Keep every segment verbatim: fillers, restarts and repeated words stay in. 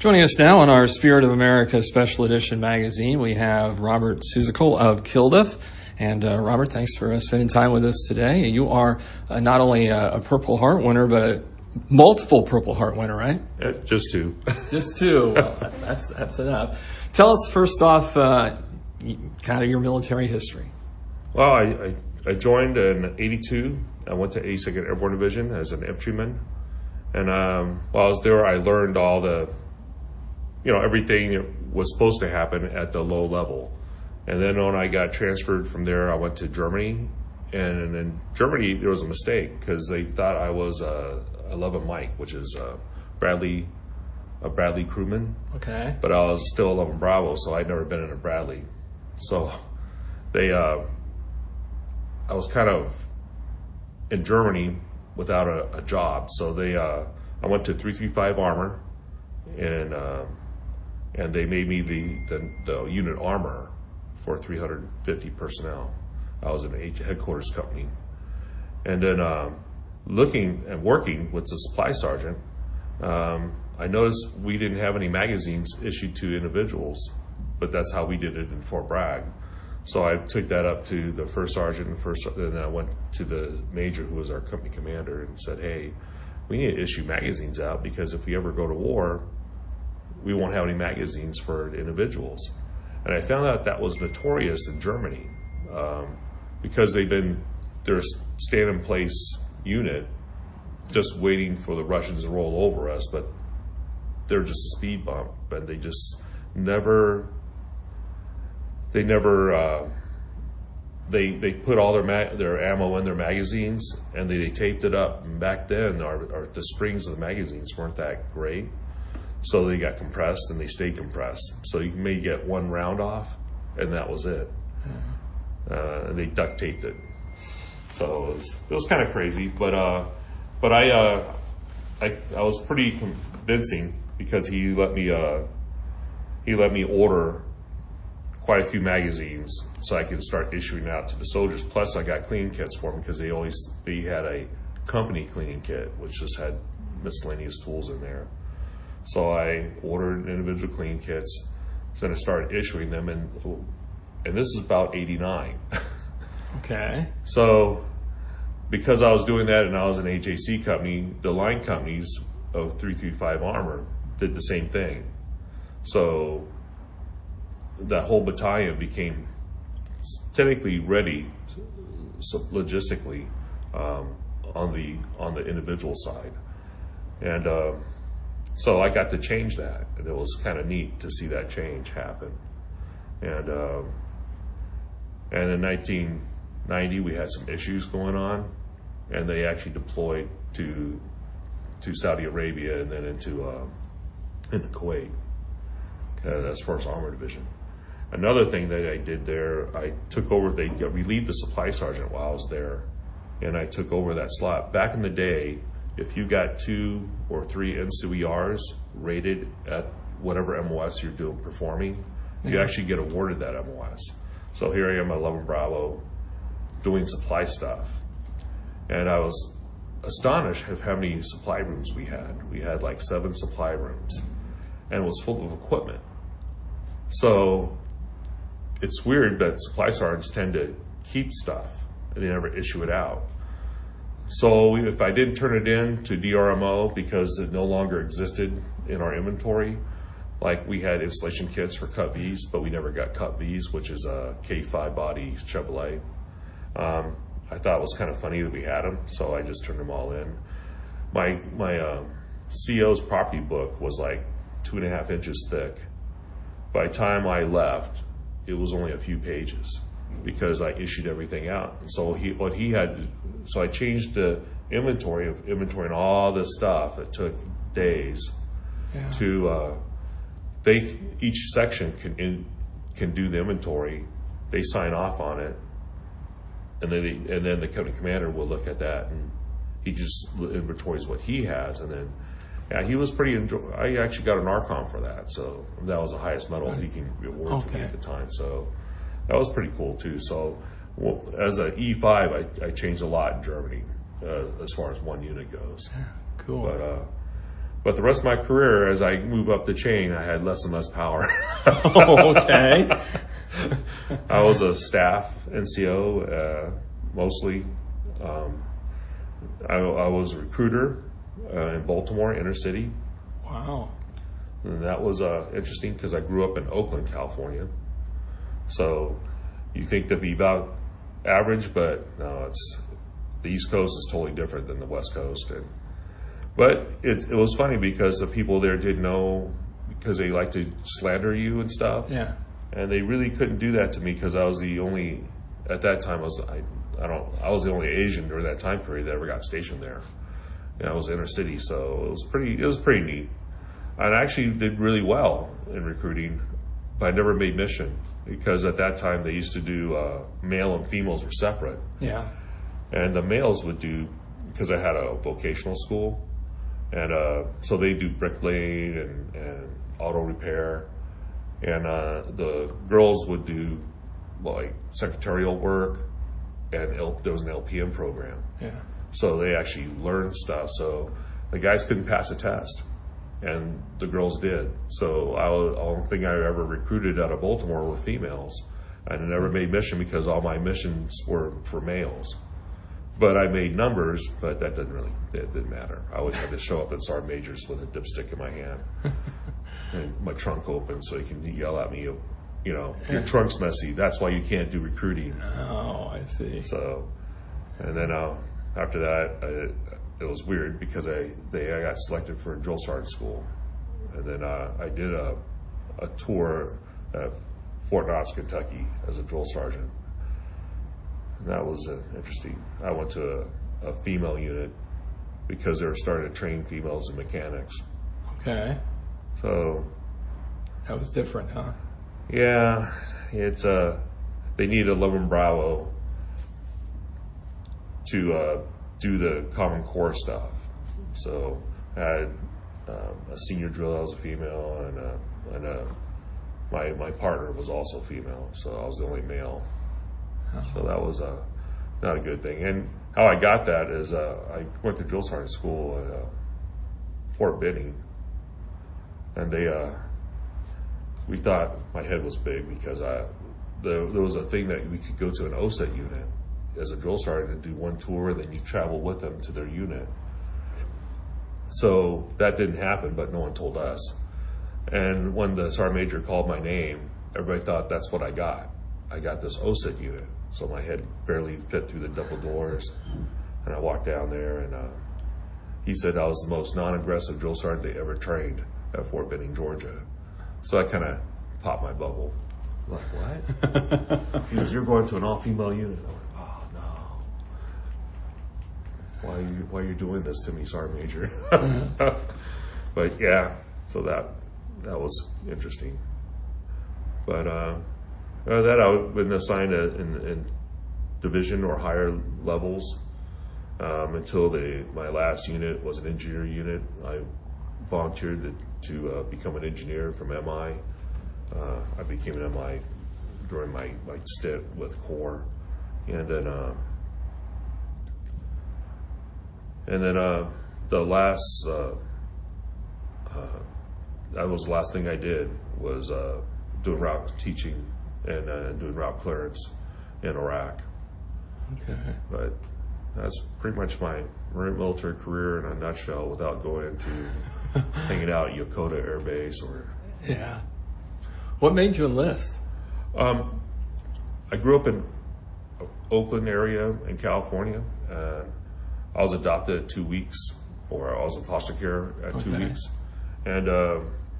Joining us now on our Spirit of America Special Edition magazine, we have Robert Seussical of Kilduff. And uh, Robert, thanks for uh, spending time with us today. You are uh, not only a, a Purple Heart winner, but a multiple Purple Heart winner, right? Uh, just two. Just two. Well, that's, that's that's enough. Tell us first off, uh, kind of your military history. Well, I, I, I joined in eighty-two. I went to eighty-second Airborne Division as an infantryman. And um, while I was there, I learned all the, you know, everything that was supposed to happen at the low level. And then when I got transferred from there, I went to Germany. And in Germany, there was a mistake because they thought I was a eleven Mike, which is a Bradley, a Bradley crewman. Okay. But I was still eleven Bravo, so I'd never been in a Bradley. So they, uh, I was kind of in Germany without a, a job. So they, uh, I went to three thirty-five Armor, and uh, and they made me the, the, the unit armor for three hundred fifty personnel. I was in a headquarters company. And then um, looking and working with the supply sergeant, um, I noticed we didn't have any magazines issued to individuals, but that's how we did it in Fort Bragg. So I took that up to the first sergeant, and first, and then I went to the major, who was our company commander, and said, hey, we need to issue magazines out because if we ever go to war, we won't have any magazines for individuals. And I found out that was notorious in Germany um, because they've been, they're a stand-in-place unit just waiting for the Russians to roll over us, but they're just a speed bump, and they just never, they never, uh, they they put all their ma- their ammo in their magazines, and they, they taped it up. And back then, our, our, the springs of the magazines weren't that great. So they got compressed and they stayed compressed. So you may get one round off, and that was it. Mm-hmm. Uh, and they duct taped it. So it was, it was kind of crazy, but uh, but I, uh, I I was pretty convincing because he let me uh, he let me order quite a few magazines so I could start issuing out to the soldiers. Plus, I got cleaning kits for them because they always they had a company cleaning kit which just had miscellaneous tools in there. So I ordered individual clean kits, then I started issuing them, and and this is about eighty-nine. Okay. So because I was doing that and I was an H A C company, the line companies of three thirty-five Armor did the same thing. So that whole battalion became technically ready, so logistically, um, on the on the individual side, and. Uh, So I got to change that, and it was kind of neat to see that change happen. And um, and in nineteen ninety, we had some issues going on, and they actually deployed to to Saudi Arabia and then into uh, into Kuwait uh, as First Armor Division. Another thing that I did there, I took over. They relieved the supply sergeant while I was there, and I took over that slot. Back in the day, if you got two or three M C E Rs rated at whatever M O S you're doing performing, you mm-hmm. actually get awarded that M O S. So here I am at eleven Bravo doing supply stuff. And I was astonished at how many supply rooms we had. We had like seven supply rooms, and it was full of equipment. So it's weird that supply sergeants tend to keep stuff and they never issue it out. So if I didn't turn it in to D R M O because it no longer existed in our inventory, like we had installation kits for Cut V's, but we never got Cut V's, which is a K five body Chevrolet. Um, I thought it was kind of funny that we had them, so I just turned them all in. My my uh, C O's property book was like two and a half inches thick. By the time I left, it was only a few pages, because I issued everything out. So he, what he had, so I changed the inventory of inventory and all this stuff that took days yeah. to, uh, they, each section can in, can do the inventory. They sign off on it, and then they, and then the company commander will look at that, and he just inventories what he has, and then yeah, he was pretty enjoy. I actually got an ARCOM for that, so that was the highest medal he can award okay. to me at the time. So. That was pretty cool too. So, well, as an E five, I, I changed a lot in Germany uh, as far as one unit goes. Yeah, cool. But uh, But the rest of my career, as I move up the chain, I had less and less power. Oh, okay. I was a staff N C O, uh, mostly. Um, I, I was a recruiter uh, in Baltimore, inner city. Wow. And that was uh, interesting because I grew up in Oakland, California. So you think to be about average, but no, it's the East Coast is totally different than the West Coast. And but it, it was funny because the people there didn't know, because they like to slander you and stuff. Yeah. And they really couldn't do that to me because I was the only, at that time, I was I, I don't I was the only Asian during that time period that ever got stationed there. And I was inner city, so it was pretty it was pretty neat. And I actually did really well in recruiting, but I never made mission because at that time they used to do uh, male and females were separate. Yeah. And the males would do, because I had a vocational school, and uh, so they do bricklaying and, and auto repair, and uh, the girls would do like secretarial work, and L- there was an L P M program. Yeah. So they actually learned stuff. So the guys couldn't pass a test, and the girls did. So I, the only thing I ever recruited out of Baltimore were females. I never made mission because all my missions were for males. But I made numbers, but that didn't really, that didn't matter. I always had to show up at Sergeant Major's with a dipstick in my hand and my trunk open so he can yell at me, you know, your trunk's messy. That's why you can't do recruiting. Oh, I see. So, and then uh, after that, I, it was weird because I they I got selected for drill sergeant school, and then uh, I did a a tour at Fort Knox, Kentucky, as a drill sergeant. And that was uh, interesting. I went to a, a female unit because they were starting to train females in mechanics. Okay. So that was different, huh? Yeah, it's uh, they need eleven Bravo to uh, do the Common Core stuff. So I had um, a senior drill that was a female, and uh, and uh, my my partner was also female. So I was the only male. So that was uh, not a good thing. And how I got that is uh, I went to drill sergeant school at uh, Fort Benning, and they uh, we thought my head was big because I the, there was a thing that we could go to an O S E T unit as a drill sergeant and do one tour, then you travel with them to their unit. So that didn't happen, but no one told us. And when the sergeant major called my name, everybody thought that's what I got. I got this O S E T unit. So my head barely fit through the double doors. And I walked down there, and uh, he said I was the most non-aggressive drill sergeant they ever trained at Fort Benning, Georgia. So I kind of popped my bubble. I'm like, what? He goes, you're going to an all-female unit. I'm like, oh, no. Why are you, why are you doing this to me, Sergeant Major? But yeah, so that that was interesting. But uh, Uh, that I've been assigned a, in, in division or higher levels um, until the, my last unit was an engineer unit. I volunteered to, to uh, become an engineer from M I. Uh, I became an M I during my, my stint with Corps, and then uh, and then uh, the last uh, uh, that was the last thing I did was uh, doing route teaching and uh, doing route clearance in Iraq. Okay. But that's pretty much my Marine military career in a nutshell without going into hanging out at Yokota Air Base or... Yeah. What made you enlist? Um, I grew up in Oakland area in California. Uh, I was adopted at two weeks, or I was in foster care at okay. two weeks. And, uh,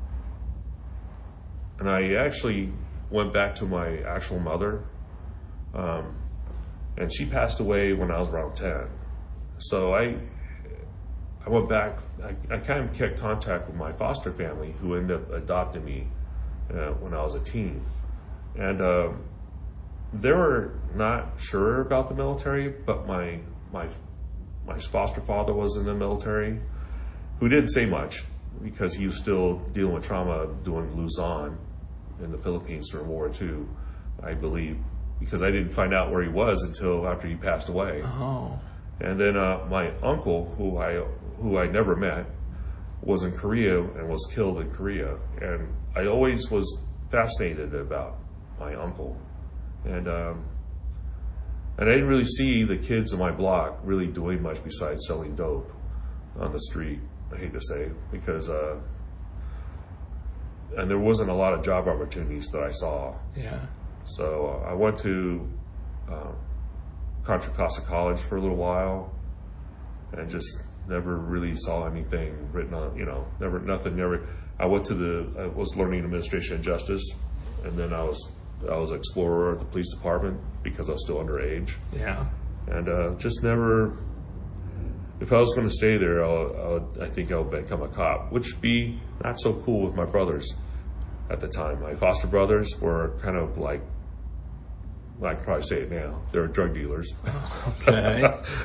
and I actually went back to my actual mother, um, and she passed away when I was around ten. So I I went back, I, I kind of kept contact with my foster family who ended up adopting me uh, when I was a teen. And um, they were not sure about the military, but my, my, my foster father was in the military, who didn't say much because he was still dealing with trauma doing Luzon in the Philippines during World War Two, I believe, because I didn't find out where he was until after he passed away. Oh. And then uh, my uncle, who I who I never met, was in Korea and was killed in Korea. And I always was fascinated about my uncle. And um, and I didn't really see the kids in my block really doing much besides selling dope on the street, I hate to say, because, uh, and there wasn't a lot of job opportunities that I saw. Yeah. So uh, I went to uh, Contra Costa College for a little while and just never really saw anything written on, you know, never, nothing, never. I went to the, I was learning administration and justice, and then I was, I was an explorer at the police department because I was still underage. Yeah. And uh, just never, if I was going to stay there, I'll, I'll, I think I would become a cop, which would be not so cool with my brothers at the time. My foster brothers were kind of like, well, I can probably say it now, they were drug dealers. Okay.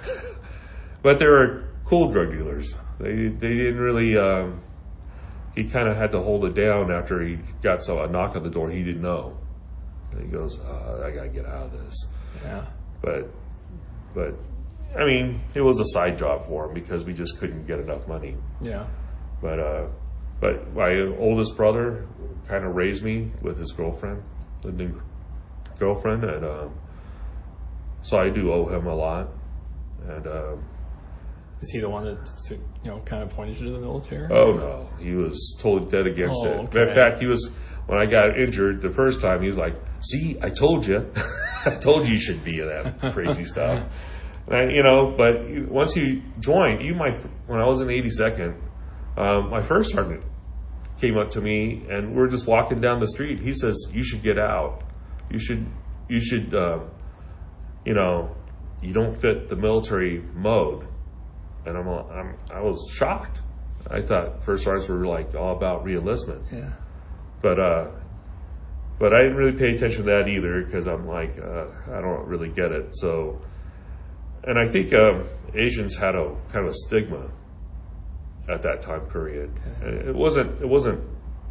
But they were cool drug dealers. They they didn't really, um, he kind of had to hold it down after he got so, a knock on the door he didn't know. And he goes, uh, I got to get out of this. Yeah. But, but, I mean, it was a side job for him because we just couldn't get enough money. Yeah. But, uh, but my oldest brother kind of raised me with his girlfriend, the new girlfriend, and um, so I do owe him a lot. And um, is he the one that, you know, kind of pointed you to the military? Oh no, he was totally dead against oh, it. Okay. In fact, he was, when I got injured the first time, he was like, "See, I told you, I told you you should be in that crazy stuff." And, you know, but you, once you join, you might. When I was in the eighty-second, um, my first sergeant came up to me, and we're just walking down the street. He says, "You should get out. You should, you should, uh, you know, you don't fit the military mode." And I'm, I'm, I was shocked. I thought first sergeants were like all about re-enlistment. Yeah. But, uh, but I didn't really pay attention to that either because I'm like, uh, I don't really get it. So, and I think um, Asians had a kind of a stigma at that time period. Okay. It wasn't, it wasn't,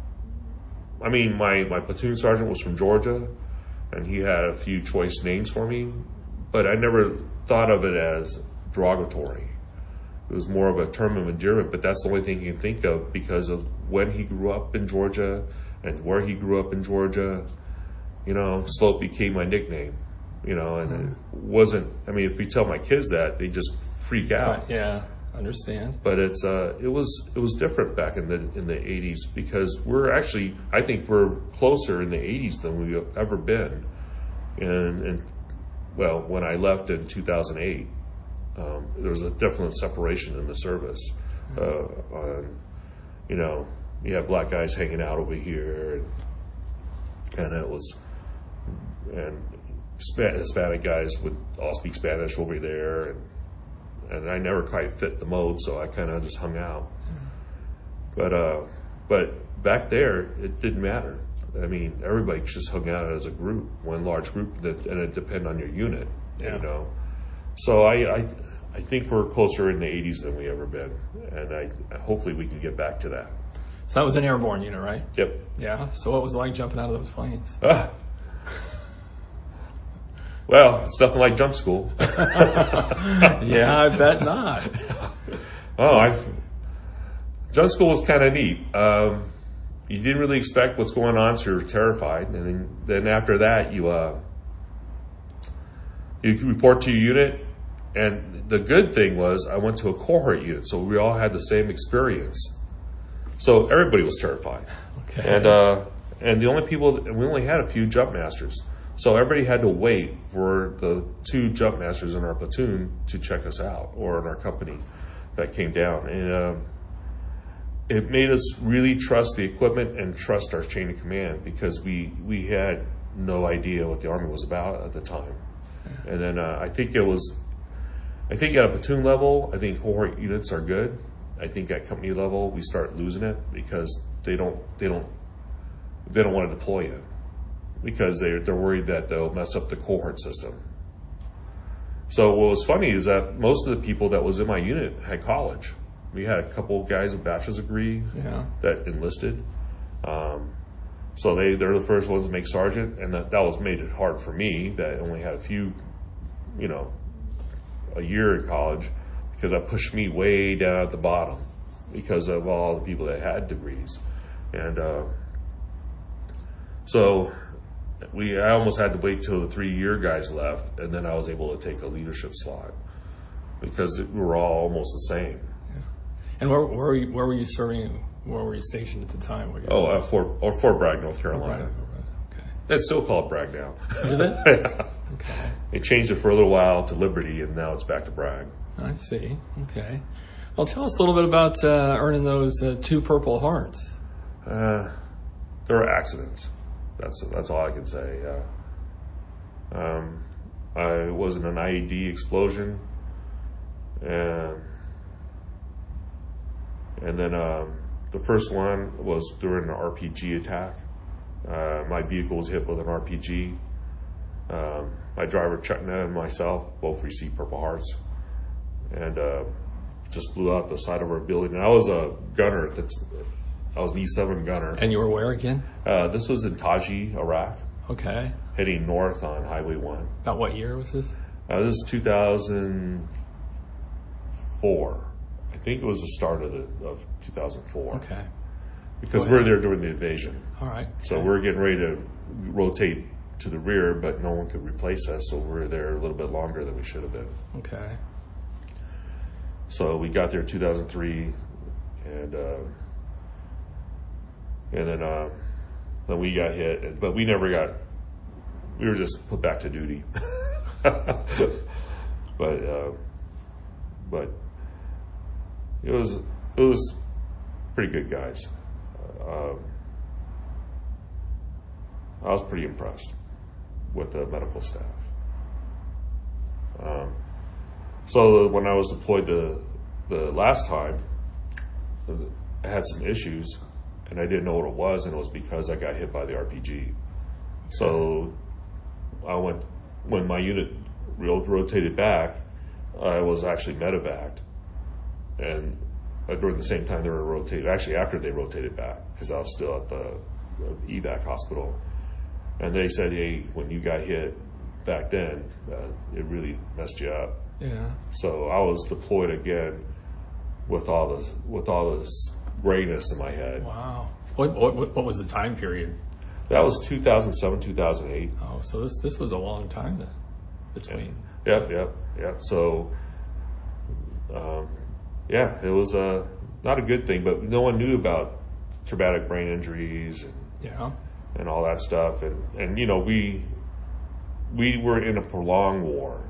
I mean, my, my platoon sergeant was from Georgia and he had a few choice names for me, but I never thought of it as derogatory. It was more of a term of endearment, but that's the only thing you can think of because of when he grew up in Georgia and where he grew up in Georgia. You know, Slope became my nickname, you know, and mm. it wasn't, I mean, if we tell my kids that, they just freak out. Yeah, understand. But it's, uh, it was, it was different back in the, in the eighties because we're actually, I think we're closer in the eighties than we've ever been. And, and well, when I left in two thousand eight, Um, there was a definite separation in the service. Uh, on, you know, you have black guys hanging out over here, and, and it was, and Hispanic guys would all speak Spanish over there, and and I never quite fit the mode, so I kind of just hung out. But uh, but back there, it didn't matter. I mean, everybody just hung out as a group, one large group, that, and it depended on your unit, yeah. you know. So I, I, I think we're closer in the eighties than we ever been, and I hopefully we can get back to that. So that was an airborne unit, right? Yep. Yeah. So what was it like jumping out of those planes? Ah. Well, it's nothing like jump school. Yeah, I bet not. Oh, I. Jump school was kind of neat. Um, you didn't really expect what's going on, so you're terrified, and then, then after that, you uh, you report to your unit. And the good thing was I went to a cohort unit, so we all had the same experience. So everybody was terrified. Okay. And uh, and the only people, and we only had a few jump masters. So everybody had to wait for the two jump masters in our platoon to check us out, or in our company that came down. And uh, it made us really trust the equipment and trust our chain of command because we, we had no idea what the Army was about at the time. And then uh, I think it was... I think at a platoon level, I think cohort units are good. I think at company level, we start losing it because they don't they don't they don't want to deploy you because they they're worried that they'll mess up the cohort system. So what was funny is that most of the people that was in my unit had college. We had a couple guys with bachelor's degree yeah. that enlisted. Um, so they they're the first ones to make sergeant, and that that was made it hard for me that only had a few, you know. a year in college because that pushed me way down at the bottom. because of all the people that had degrees. And uh, so we, I almost had to wait till the three-year guys left, and then I was able to take a leadership slot because we were all almost the same. Yeah. And where, where, were you, where were you serving? Where were you stationed at the time? Where you oh, at Fort, or Fort Bragg, North Carolina. Right, right. Okay. It's still called Bragg now. Is it? Yeah. Okay. They changed it for a little while to Liberty, and now it's back to Bragg. I see. Okay. Well, tell us a little bit about uh, earning those uh, two Purple Hearts. Uh, there were accidents. That's that's all I can say. Uh, um, I was in an I E D explosion, and and then um, the first one was during an R P G attack. Uh, my vehicle was hit with an R P G. Um, my driver Chuckna and myself both received Purple Hearts, and uh, just blew out the side of our building. And I was a gunner. That's I was an E seven gunner. And you were where again? Uh, this was in Taji, Iraq. Okay. Heading north on Highway one. About what year was this? Uh, this is two thousand four. I think it was the start of the of two thousand four. Okay. Because we were there during the invasion. All right. So okay. we're getting ready to rotate to the rear, but no one could replace us, so we were there a little bit longer than we should have been. Okay. So we got there in two thousand three, and uh, and then uh, then we got hit, but we never got. We were just put back to duty. but uh, but it was it was pretty good guys. Uh, I was pretty impressed with the medical staff. Um, so when I was deployed the the last time, I had some issues, and I didn't know what it was, and it was because I got hit by the R P G. So I went when my unit rotated back. I was actually medevaced, and during the same time they were rotated. Actually, after they rotated back, because I was still at the evac hospital. And they said, hey, when you got hit back then, uh, it really messed you up. Yeah. So I was deployed again with all this with all this grayness in my head. Wow. What what what was the time period? That was two thousand seven, two thousand eight. Oh, so this this was a long time then between. Yep, yep, yep. So, um, yeah, it was uh, not a good thing, but no one knew about traumatic brain injuries and Yeah. and all that stuff, and and you know we we were in a prolonged war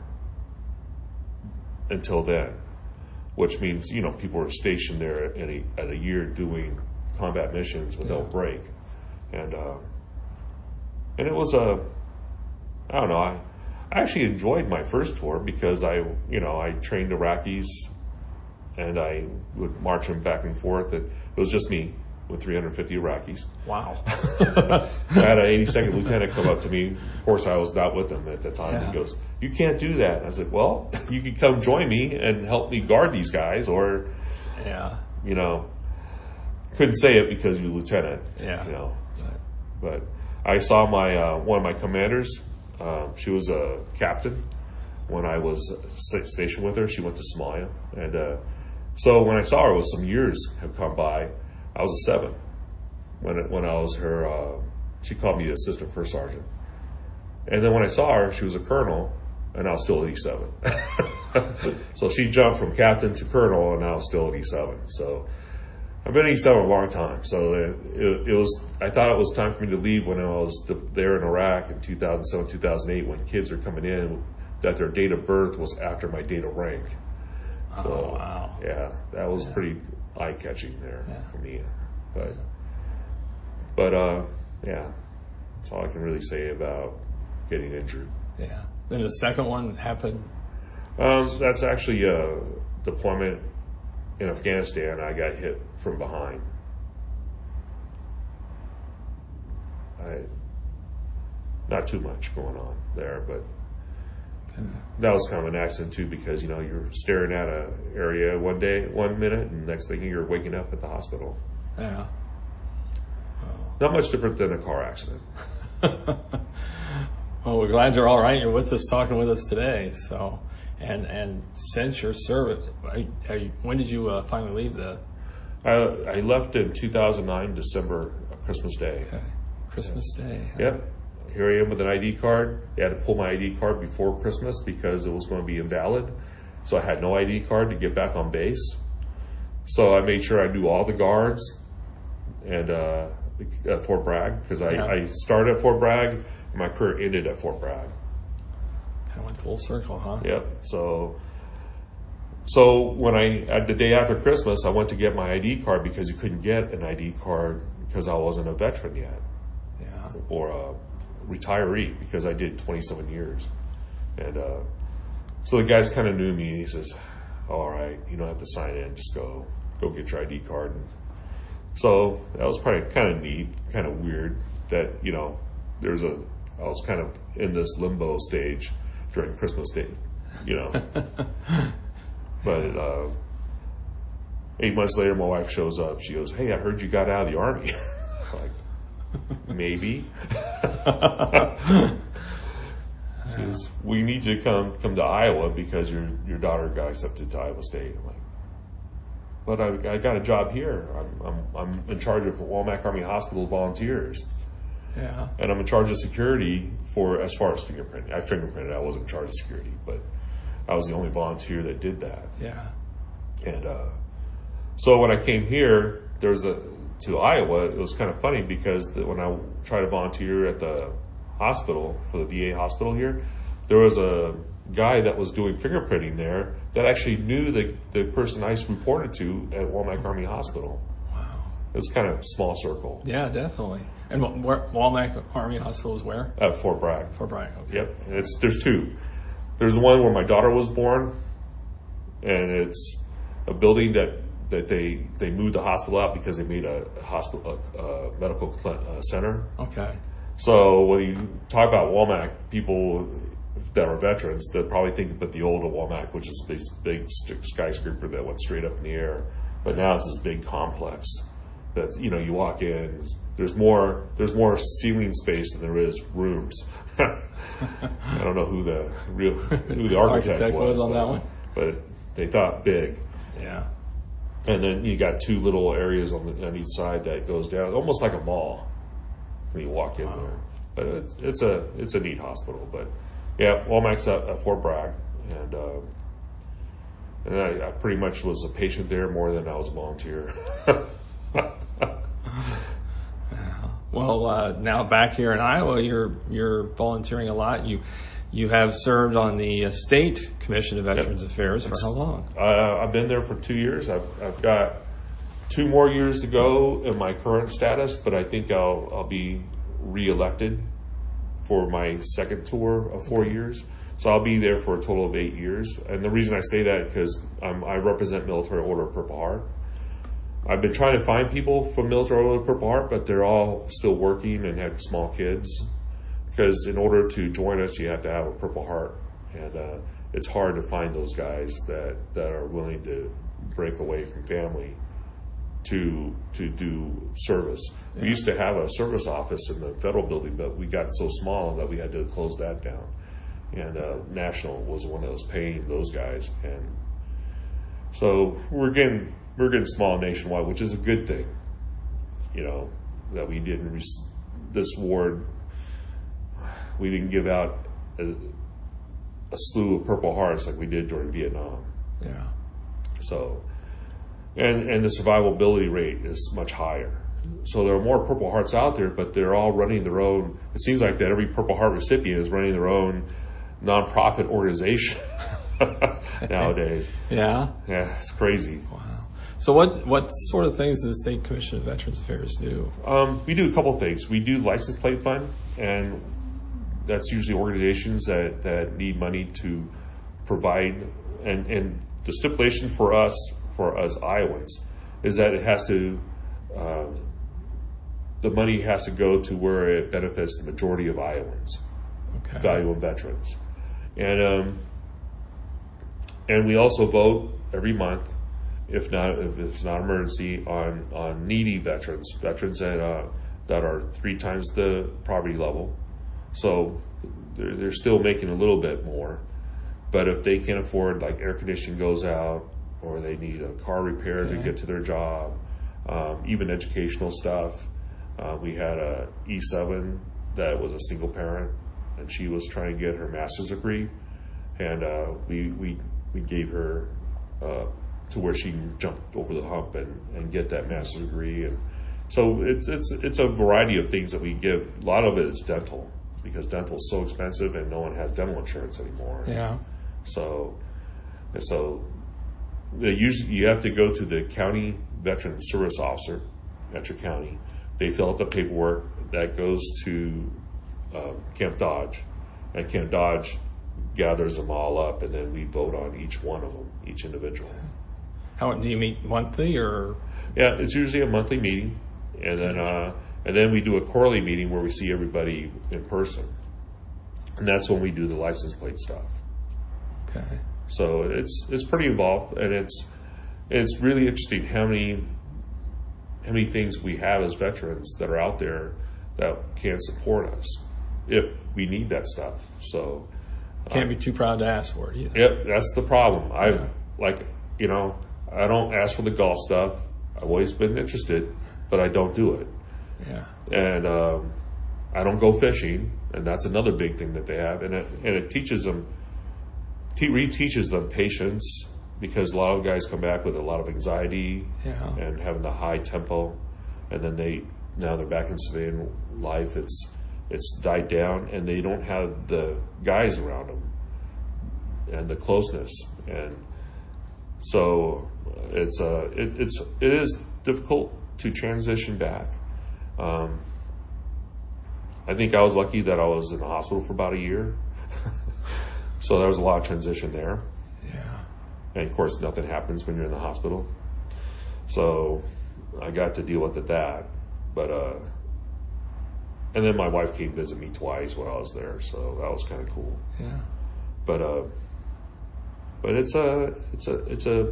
until then, which means you know people were stationed there at a at a year doing combat missions without Yeah. break, and uh, and it was a I don't know I I actually enjoyed my first tour because I you know I trained Iraqis and I would march them back and forth, and it was just me with three hundred fifty Iraqis. Wow. I had an eighty-second lieutenant come up to me. Of course, I was not with him at the time. Yeah. He goes, "You can't do that." And I said, "Well, you can come join me and help me guard these guys," or, Yeah. you know, couldn't say it because he was lieutenant. Yeah. You know, but I saw my uh, one of my commanders. Uh, she was a captain when I was stationed with her. She went to Somalia, and uh, so when I saw her, it was some years have come by. I was a seven when it, when I was her. Uh, she called me assistant first sergeant, and then when I saw her, she was a colonel, and I was still at E seven. So she jumped from captain to colonel, and I was still at E seven. So I've been at E seven a long time. So it, it, it was. I thought it was time for me to leave when I was there in Iraq in two thousand seven, two thousand eight, when kids are coming in that their date of birth was after my date of rank. So, oh, wow. Yeah, that was yeah. pretty eye-catching there yeah. for me. But, but uh, yeah, that's all I can really say about getting injured. Yeah. Then the second one happened? Um, that's actually a deployment in Afghanistan. I got hit from behind. I, not too much going on there, but that was kind of an accident too, because you know you're staring at a area one day, one minute, and next thing you're waking up at the hospital. Yeah. Oh. Not much different than a car accident. Well, we're glad you're all right. You're with us, talking with us today. So, and and since your service, I, I, when did you uh, finally leave the? I, I left in two thousand nine, December, Christmas Day. Okay. Christmas Day. Huh? Yep. Here I am with an I D card. They had to pull my I D card before Christmas because it was going to be invalid. So I had no I D card to get back on base. So I made sure I knew all the guards and uh, at Fort Bragg, because I, Yeah. I started at Fort Bragg and my career ended at Fort Bragg. Kind of went full circle, huh? Yep. So, so when I, at the day after Christmas, I went to get my I D card because you couldn't get an I D card because I wasn't a veteran yet. Yeah. Or a retiree, because I did twenty-seven years. And uh, so the guys kind of knew me, and he says, all right, you don't have to sign in, just go go get your I D card. And so that was probably kind of neat, kind of weird that, you know, there's a, I was kind of in this limbo stage during Christmas Day, you know. But uh, eight months later, my wife shows up. She goes, hey, I heard you got out of the Army. Like, maybe. Because we need you to come come to Iowa because your your daughter got accepted to Iowa State. I'm like, but I, I got a job here. I'm, I'm I'm in charge of Womack Army Hospital volunteers. Yeah. And I'm in charge of security for, as far as fingerprinting. I fingerprinted. I wasn't in charge of security, but I was the only volunteer that did that. Yeah. And uh, so when I came here, there was a to Iowa. It was kind of funny because the, when I tried to volunteer at the hospital for the V A hospital here, there was a guy that was doing fingerprinting there that actually knew the the person I reported to at Womack Army Hospital. Wow. It was kind of small circle. Yeah, definitely. And wh- where, Womack Army Hospital is where? At Fort Bragg. Fort Bragg. Okay. Yep. And it's there's two. There's one where my daughter was born, and it's a building that, that they they moved the hospital out because they made a hospital a, a medical cl- uh, center. Okay. So when you talk about Womack, people that are veterans, they'll probably think about the old Womack, which is this big skyscraper that went straight up in the air. But now it's this big complex that, you know, you walk in, there's more there's more ceiling space than there is rooms. I don't know who the real who the architect, Architect was on but, that one. but they thought big. Yeah. And then you got two little areas on, the, on each side that goes down, almost like a mall when you walk in Wow. there. But it's it's a it's a neat hospital. But yeah, Womack's at, at Fort Bragg, and uh, and I, I pretty much was a patient there more than I was a volunteer. Well, uh, now back here in Iowa, you're you're volunteering a lot. You you have served on the uh, State Commission of Veterans Yep. Affairs for how long? Uh, I've been there for two years. I've I've got two more years to go in my current status, but I think I'll I'll be reelected for my second tour of four years. So I'll be there for a total of eight years. And the reason I say that is because um, I represent Military Order of Purple Heart. I've been trying to find people from Military Order of Purple Heart, but they're all still working and have small kids. Because in order to join us, you have to have a Purple Heart. And uh, it's hard to find those guys that, that are willing to break away from family to to do service. Yeah. We used to have a service office in the federal building, but we got so small that we had to close that down. And uh, National was one that was paying those guys. And so we're getting we're getting small nationwide, which is a good thing. You know, that we didn't, re- this ward, we didn't give out a, a slew of Purple Hearts like we did during Vietnam. Yeah. So, and, and the survivability rate is much higher. So there are more Purple Hearts out there, but they're all running their own. It seems like that every Purple Heart recipient is running their own nonprofit organization nowadays. Yeah. Yeah, it's crazy. Wow. So what what sort of things does the State Commission of Veterans Affairs do? Um, we do a couple things. We do license plate fund, and that's usually organizations that, that need money to provide. And, and the stipulation for us, for us Iowans, is that it has to, uh, the money has to go to where it benefits the majority of Iowans, Okay. value and veterans. And um, and we also vote every month, if not if it's not an emergency, on, on needy veterans, veterans that uh, that are three times the poverty level. So they're, they're still making a little bit more, but if they can't afford, like air conditioning goes out, or they need a car repair Okay. to get to their job, um, even educational stuff. Uh, we had a E seven that was a single parent, and she was trying to get her master's degree, and uh, we we we gave her uh, to where she can jump over the hump and, and get that master's degree. And so it's it's it's a variety of things that we give. A lot of it is dental, because dental is so expensive and no one has dental insurance anymore. Yeah. So so the usually you have to go to the county veteran service officer at your county. They fill out the paperwork that goes to uh, Camp Dodge, and Camp Dodge gathers them all up, and then we vote on each one of them, each individual. How do you meet monthly or? Yeah, it's usually a monthly meeting, and then uh, and then we do a quarterly meeting where we see everybody in person, and that's when we do the license plate stuff. Okay. So it's it's pretty involved, and it's it's really interesting how many how many things we have as veterans that are out there that can support us if we need that stuff. So can't uh, be too proud to ask for it either. Yep, that's the problem. I Yeah. like you know I don't ask for the golf stuff. I've always been interested, but I don't do it. Yeah. And um, I don't go fishing, and that's another big thing that they have, and it and it teaches them. Te- reteaches them patience, because a lot of guys come back with a lot of anxiety Yeah. and having the high tempo, and then they now they're back in civilian life. It's it's died down, and they don't have the guys around them and the closeness, and so it's uh it, it's it is difficult to transition back. Um, I think I was lucky that I was in the hospital for about a year. So there was a lot of transition there. Yeah. And of course, nothing happens when you're in the hospital. So I got to deal with that. But, uh, and then my wife came visit me twice while I was there. So that was kind of cool. Yeah. But, uh, but it's a, it's a, it's a,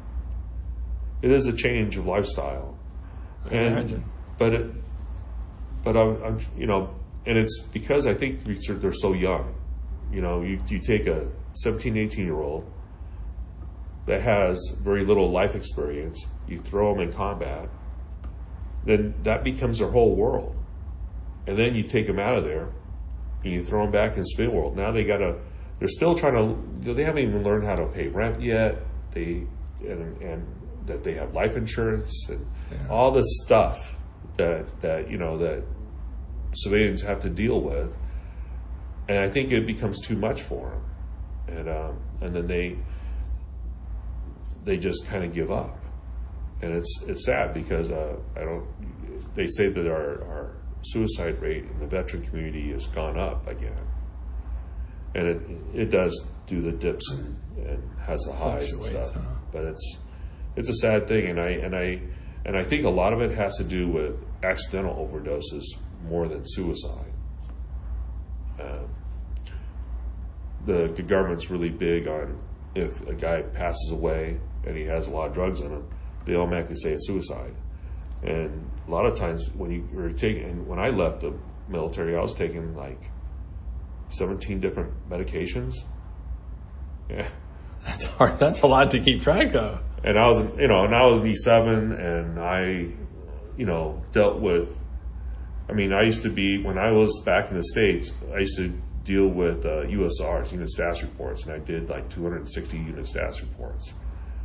it is a change of lifestyle. I and, imagine. But it, but I'm, I'm, you know, and it's because I think they're so young. You know, you, you take a seventeen, eighteen year old that has very little life experience, you throw them in combat, then that becomes their whole world. And then you take them out of there and you throw them back in the civilian world. Now they gotta, they're still trying to, they haven't even learned how to pay rent yet. They, and, and that they have life insurance and Yeah. all this stuff that, that, you know, that civilians have to deal with. And I think it becomes too much for them, and um, and then they they just kind of give up, and it's it's sad because uh, I don't. They say that our, our suicide rate in the veteran community has gone up again, and it it does do the dips and, and has the highs and Fluctuates, stuff, huh? but it's it's a sad thing, and I and I and I think a lot of it has to do with accidental overdoses more than suicide. Um, the, the government's really big on if a guy passes away and he has a lot of drugs in him, they automatically say it's suicide. And a lot of times when you were taking, when I left the military, I was taking like seventeen different medications. Yeah. That's hard. That's a lot to keep track of. And I was, you know, and I was an E seven, and I, you know, dealt with, I mean, I used to be, when I was back in the States, I used to deal with uh, U S Rs, unit status reports, and I did like two hundred sixty unit status reports.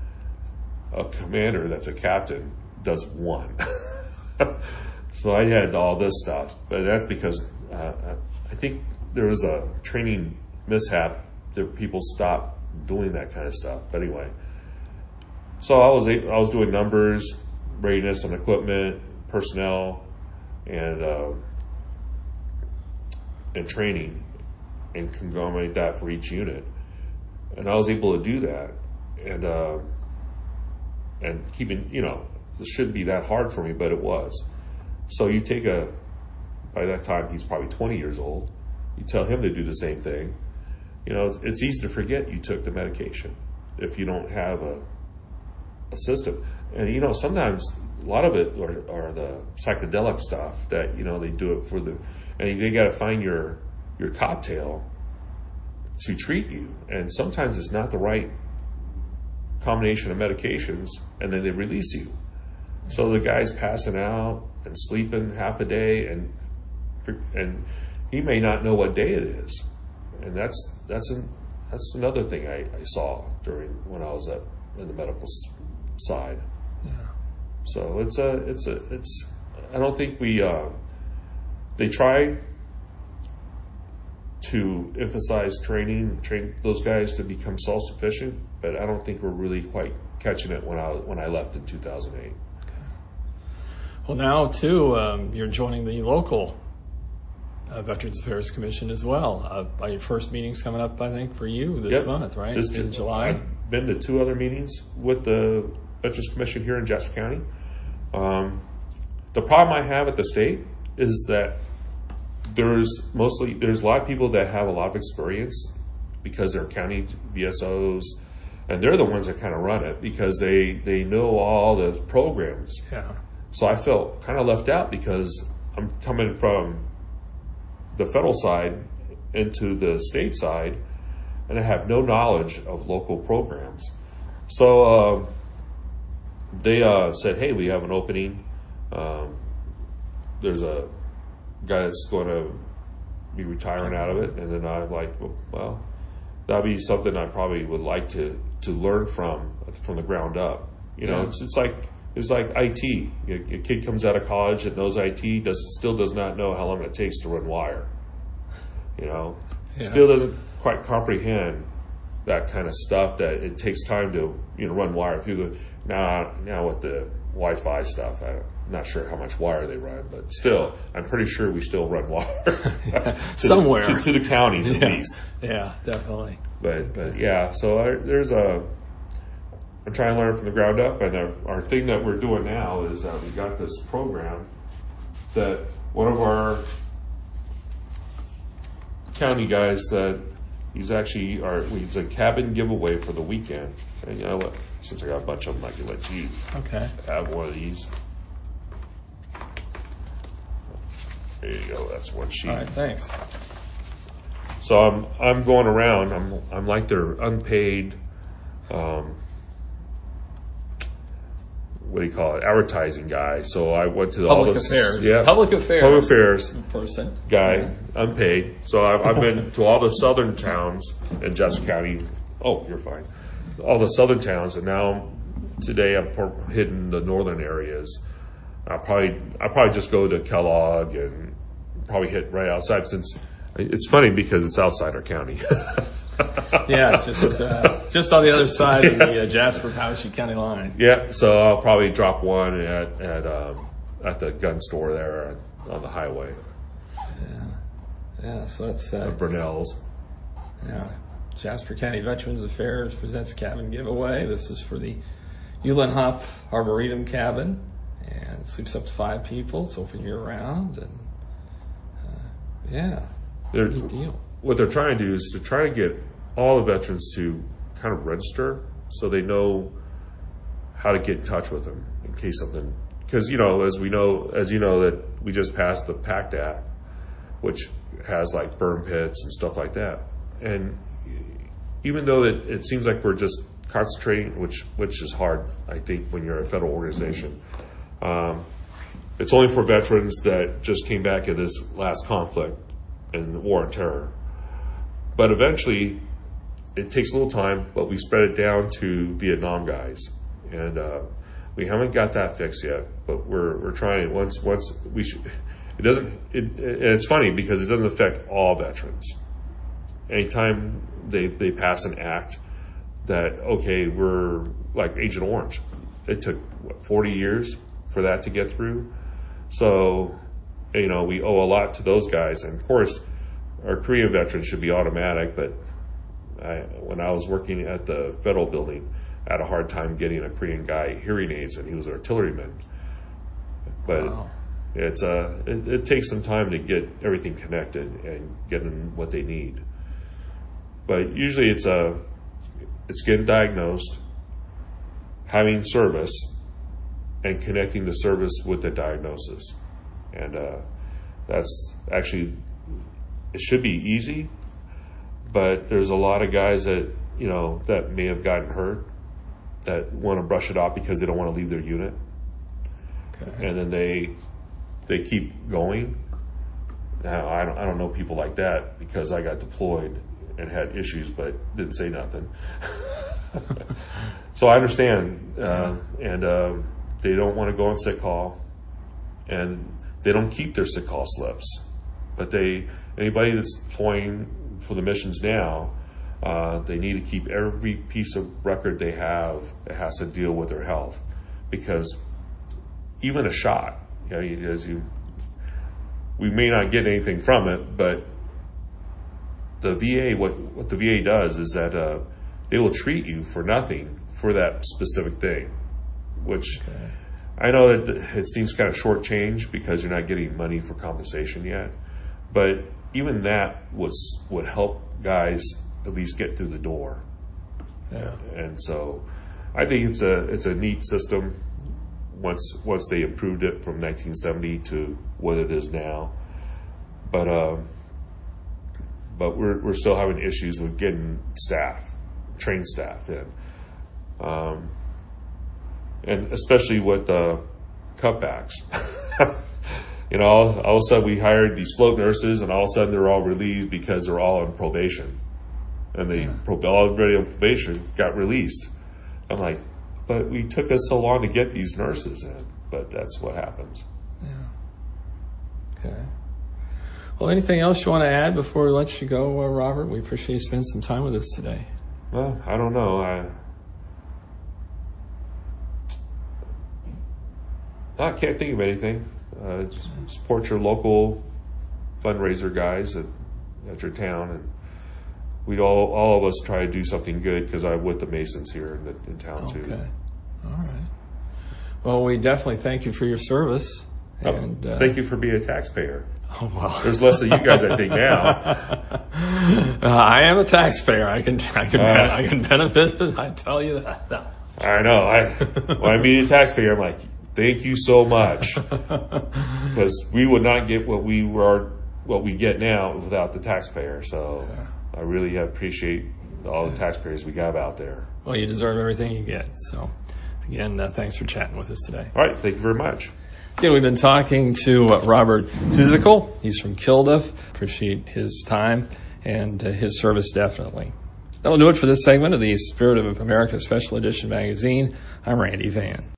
A commander that's a captain does one. So I had all this stuff, but that's because uh, I think there was a training mishap that people stopped doing that kind of stuff. But anyway, so I was I was doing numbers, readiness and equipment, personnel, and uh, and training, and conglomerate that for each unit, and I was able to do that, and uh, and keeping, you know, it shouldn't be that hard for me, but it was. So you take a, by that time he's probably twenty years old, you tell him to do the same thing. You know, it's, it's easy to forget you took the medication if you don't have a, a system. And, you know, sometimes a lot of it are, are the psychedelic stuff that, you know, they do it for the, and they got to find your, your cocktail to treat you. And sometimes it's not the right combination of medications, and then they release you. So the guy's passing out and sleeping half a day, and and he may not know what day it is, and that's that's an, that's another thing I, I saw during when I was at in the medical s- side. Yeah. So it's a it's a it's I don't think we uh, they try to emphasize training train those guys to become self sufficient, but I don't think we're really quite catching it when I when I left in two thousand eight. Well, now too, um, you're joining the local uh, Veterans Affairs Commission as well. Uh, your first meeting's coming up, I think, for you this Yep. month, right? This in July. I've been to two other meetings with the Veterans Commission here in Jasper County. Um, the problem I have at the state is that there's mostly there's a lot of people that have a lot of experience because they're county V S Os, and they're the ones that kind of run it because they they know all the programs. Yeah. So I felt kind of left out because I'm coming from the federal side into the state side, and I have no knowledge of local programs. So uh, they uh, said, hey, we have an opening. Um, there's a guy that's going to be retiring out of it. And then I'm like, well, that'd be something I probably would like to, to learn from, from the ground up. You know, Yeah. it's, it's like, it's like I T. A, a kid comes out of college that knows I T, does still does not know how long it takes to run wire. You know, Yeah. still doesn't quite comprehend that kind of stuff. That it takes time to you know run wire through the now now with the Wi-Fi stuff. I'm not sure how much wire they run, but still, I'm pretty sure we still run wire to Somewhere the, to, to the counties at yeah. least. Yeah, definitely. But but yeah, so I, there's a. I'm trying to learn from the ground up, and our, our thing that we're doing now is uh, we got this program that one of our county guys that he's actually our he's a cabin giveaway for the weekend, and you know since I got a bunch of them, I can let you Okay. have one of these. There you go. That's one sheet. All right, thanks. So I'm I'm going around. I'm I'm like their unpaid. Um, what do you call it? Advertising guy. So I went to all Public this, affairs. yeah, Public affairs. public affairs Person. guy, Yeah. unpaid. So I've, I've been to all the southern towns in Jasper County. Oh, you're fine. All the southern towns, and now today I'm por- hitting the northern areas. I'll probably I'll probably just go to Kellogg and probably hit right outside since it's funny because it's outside our county. Yeah, it's just uh, just on the other side of the uh, Jasper-Powashik County line. Yeah, so I'll probably drop one at at um, at the gun store there on the highway, Yeah, so that's uh, Brunel's. yeah. Jasper County Veterans Affairs presents cabin giveaway. This is for the Ulan Hop Arboretum cabin, and it sleeps up to five people. It's open year round, and uh, yeah, They're, neat deal. what they're trying to do is to try to get all the veterans to kind of register so they know how to get in touch with them in case something. Because you know, as we know, as you know, that we just passed the PACT Act, which has like burn pits and stuff like that, and even though it, it seems like we're just concentrating, which which is hard, I think, when you're a federal organization. Um, it's only for veterans that just came back in this last conflict and the war on terror. But eventually, it takes a little time, but we spread it down to Vietnam guys, and uh, we haven't got that fixed yet. But we're we're trying. Once once we should. It doesn't. It, it, it's funny because it doesn't affect all veterans. Anytime they they pass an act that okay, we're like Agent Orange, it took what, forty years for that to get through. So, you know, we owe a lot to those guys, and of course, our Korean veterans should be automatic. But I, when I was working at the federal building, I had a hard time getting a Korean guy hearing aids, and he was an artilleryman. But Wow. it's uh, it, it takes some time to get everything connected and get them what they need. But usually, it's a uh, it's getting diagnosed, having service, and connecting the service with the diagnosis, and uh, that's actually it should be easy. But there's a lot of guys that you know that may have gotten hurt that want to brush it off because they don't want to leave their unit. and then they they keep going. Now, I don't, I don't know people like that because I got deployed and had issues, but didn't say nothing. So I understand, uh, and uh, they don't want to go on sick call, and they don't keep their sick call slips. But they, anybody that's deploying for the missions now, uh, they need to keep every piece of record they have that has to deal with their health, because even a shot, you know, as you, we may not get anything from it, but the V A, what what the V A does is that uh, they will treat you for nothing for that specific thing, which okay. I know that it seems kind of shortchanged because you're not getting money for compensation yet, but even that was would help guys at least get through the door. Yeah. And so I think it's a it's a neat system once once they improved it from nineteen seventy to what it is now. But uh, but we're we're still having issues with getting staff, trained staff in. Um, and especially with uh, cutbacks. You know, all, all of a sudden we hired these float nurses, and all of a sudden they're all relieved because they're all on probation. And they yeah. pro- already on probation got released. I'm like, but we took us so long to get these nurses in. But that's what happens. Yeah. Okay. Well, anything else you want to add before we let you go, uh, Robert? We appreciate you spending some time with us today. Well, I don't know. I I can't think of anything. Uh, support your local fundraiser guys at, at your town, and we'd all all of us try to do something good because I'm with the Masons here in, the, in town okay. too. Okay, all right. Well, we definitely thank you for your service, and oh, uh, thank you for being a taxpayer. Oh well, there's less of you guys, I think now. uh, I am a taxpayer. I can I can uh, I can benefit. I tell you that. No. I know. I when I meet a taxpayer, I'm like, thank you so much, because we would not get what we were, what we get now without the taxpayer. So I really appreciate all the taxpayers we got out there. Well, you deserve everything you get. So again, uh, thanks for chatting with us today. All right, thank you very much. Again, we've been talking to uh, Robert Seussical. He's from Kilduff. Appreciate his time and uh, his service definitely. That'll do it for this segment of the Spirit of America Special Edition magazine. I'm Randy Van.